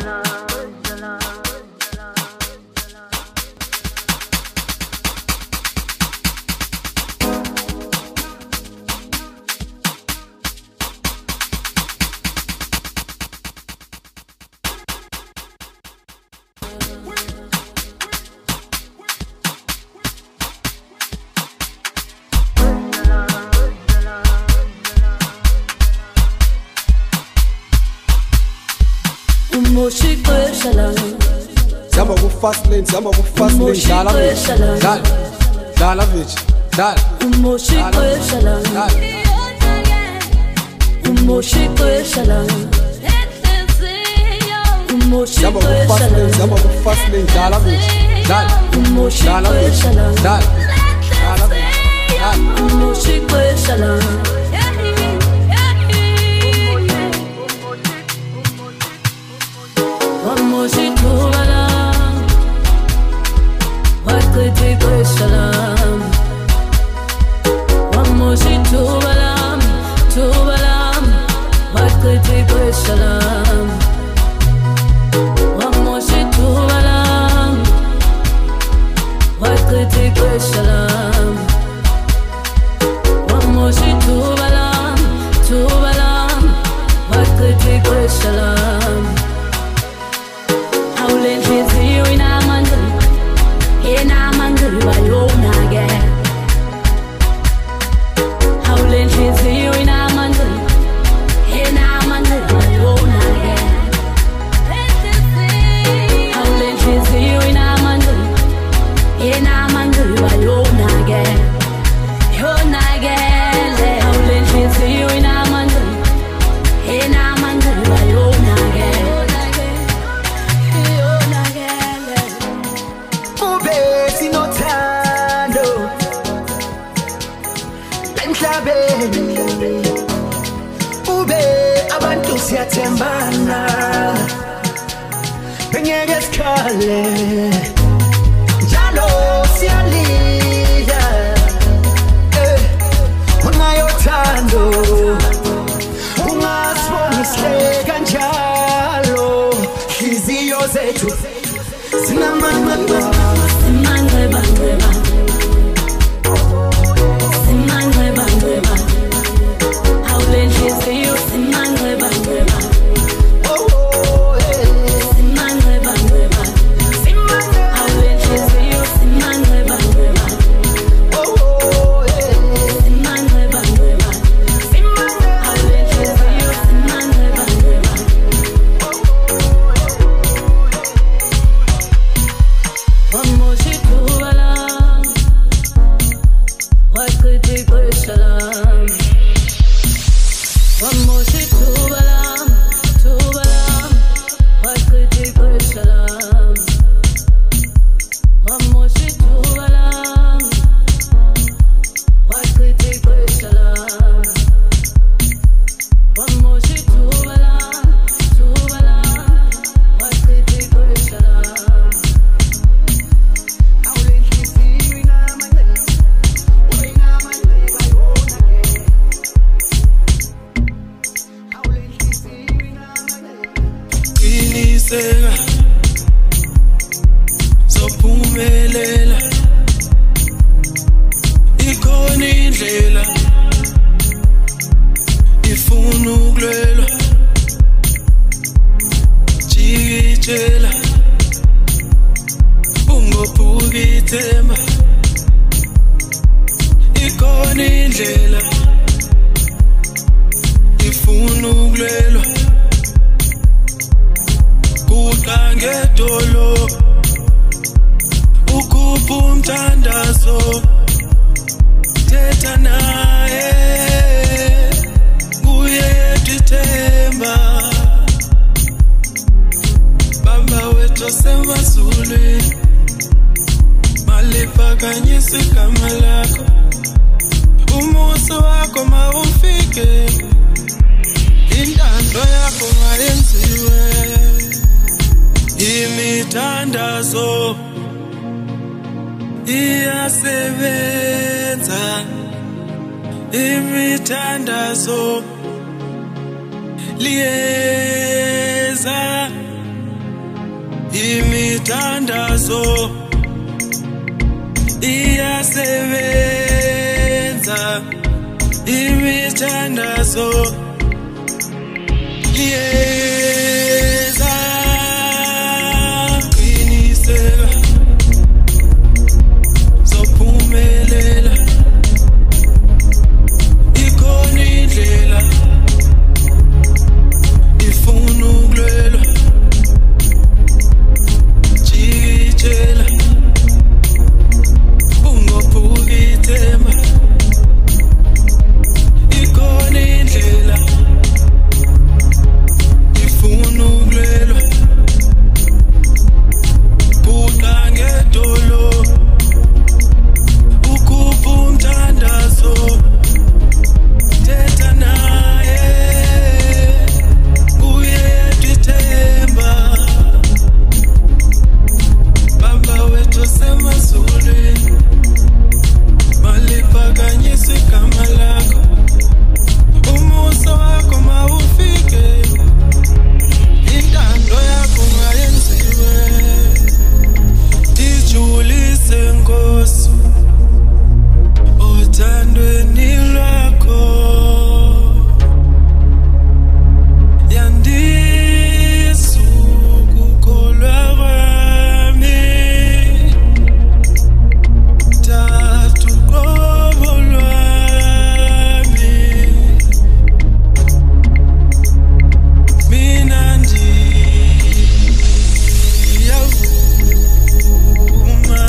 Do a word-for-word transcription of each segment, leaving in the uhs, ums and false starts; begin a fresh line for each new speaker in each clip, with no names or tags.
Zama ku fast lane, zama ku fast lane. Dala bitch, dala, dala bitch, dala.
Umoshiko shalom, umoshiko shalom.
Zama ku fast lane, zama ku fast lane. Dala bitch, dala, dala bitch, dala, dala bitch, dala.
Umoshiko shalom. Salam, one more she to balam, to balam, what could take a salam? One more she to balam, what could take a salam? One more she to balam, to balam, what could take a salam? How late is you in a month? In a mangle by your nage. How late is you in a mangle? In a mangle by your nage. How late is you in a mangle? In a mangle by your nage. Your nage. How late is you in a mangle? In a mangle by your nage.
Ube abantu siyathembana bengeke sikhale njalo siyaliya unayothando ungasibona sihleka njalo hliziyo zethu sinamandla
Simangweba ngweba Simangweba ngweba How late is you Simangweba ngweba
oh hey
Simangweba ngweba How late is you Simangweba ngweba
oh hey
Simangweba ngweba How late is you Simangweba ngweba One more shit to balam What could take a salam? One more shit to balam, to balam. What could take a salam? One more shit to balam. What could take a salam? One more shit to balam, to balam. What could take a salam?
how late is you in a mangle in a mangle by your nage how late is you in a mangle
Qiniseka sophumelela ikhona indlela ifuna ukulwela jikijela ungophuka ithemba ikhona indlela ifuna ukulwela ngedolo ukhupha umthandazo thetha naye kuye yedwa ithemba baba wethu semazulwini maliphakanyisa igama lakho umusa wakho mawufike intando yakho mayenziwe imithandazo iyasebenza imithandazo liyeza imithandazo iyasebenza, imithandazo iyeza qiniseka zophumelela ikhona indlela ifuna ukulwela jikijela ungophuka ithemba ikhona indlela ifuna ukulwela buka ngedolo ukhupha umthandazo thetha naye uyedwa ithemba baba wethu semazulwini maliphakanyisa igama lakho umusa wakho mawufike intando yakho ngayenziwe dijulise Nkosi othandweni lwakho yandisa ukukholwa kwami thatha uqobo lwami mina ndiyavuma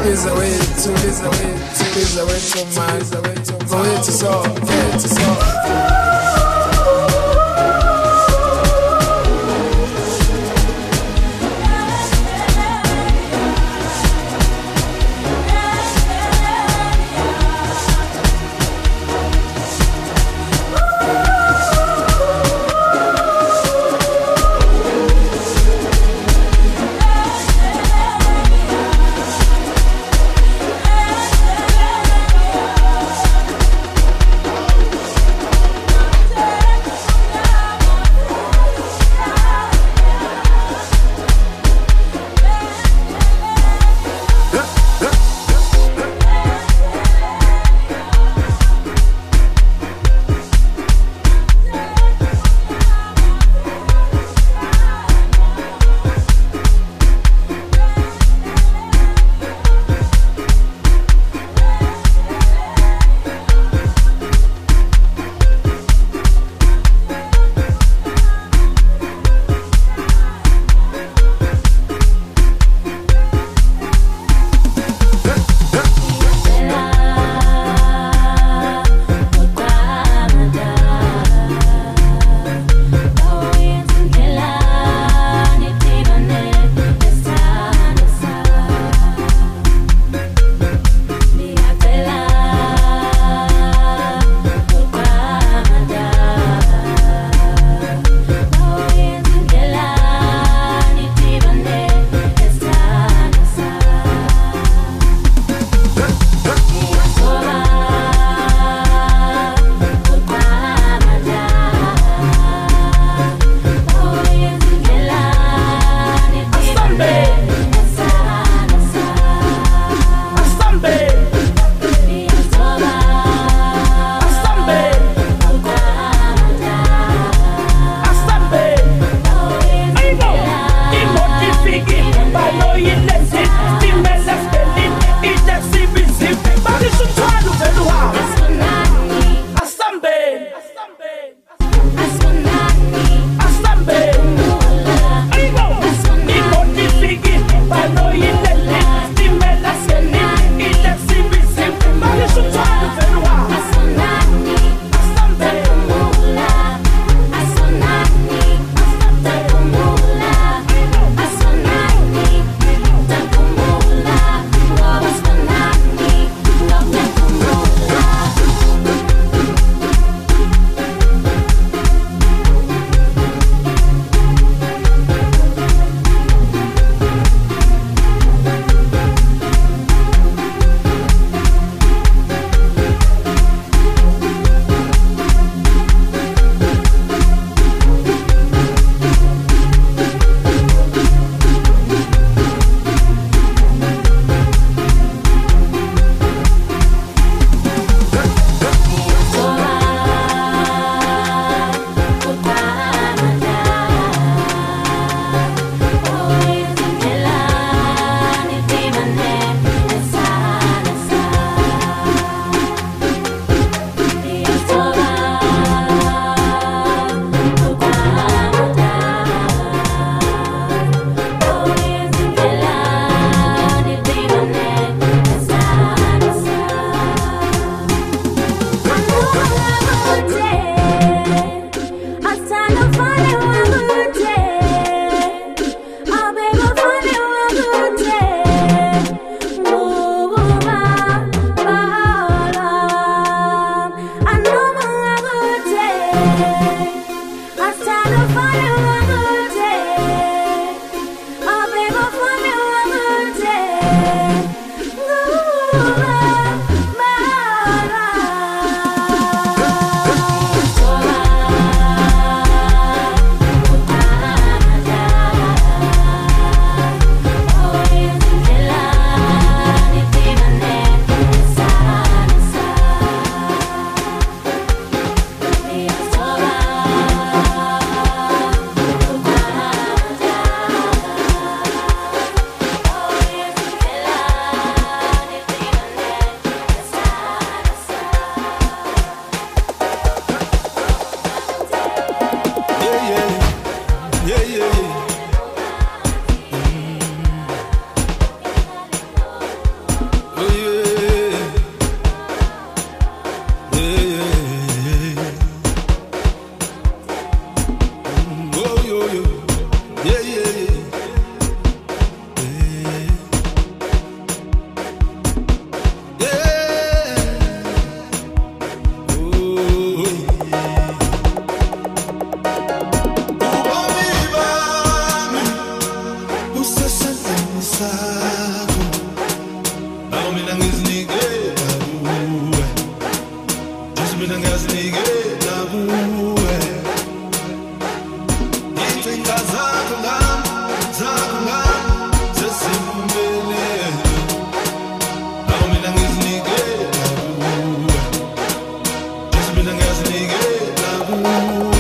Tuliza wetu, tuliza wetu, tuliza wetu, tuliza wetu, tuliza wetu,
mina ngiyazinikela kuwe Ngithinga zakho ngami zakho ngami zesimpumelelo Awu mina ngizinikela kuwe Jesu mina ngiyazinikela kuwe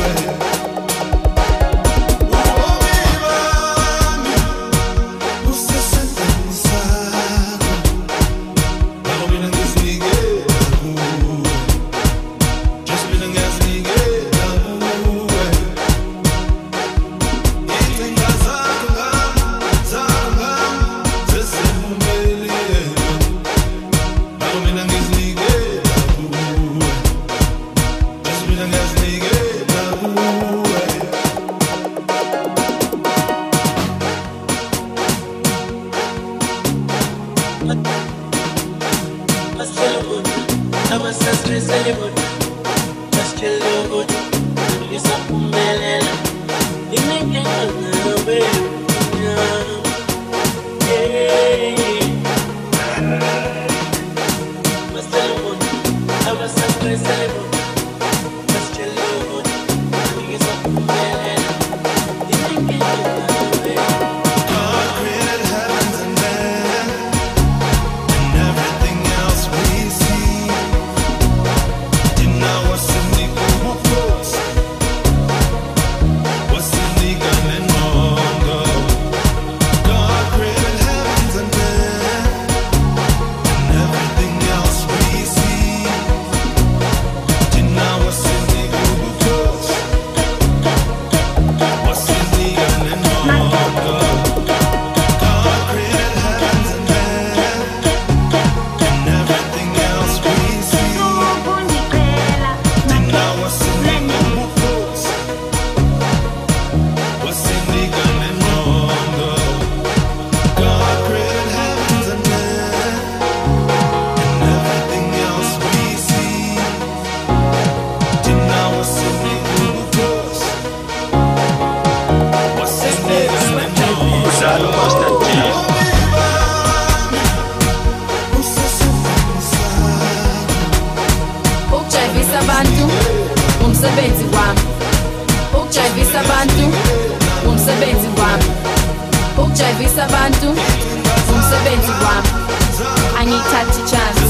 Ukujayivisa abantu umsebenzi wami angithathi chance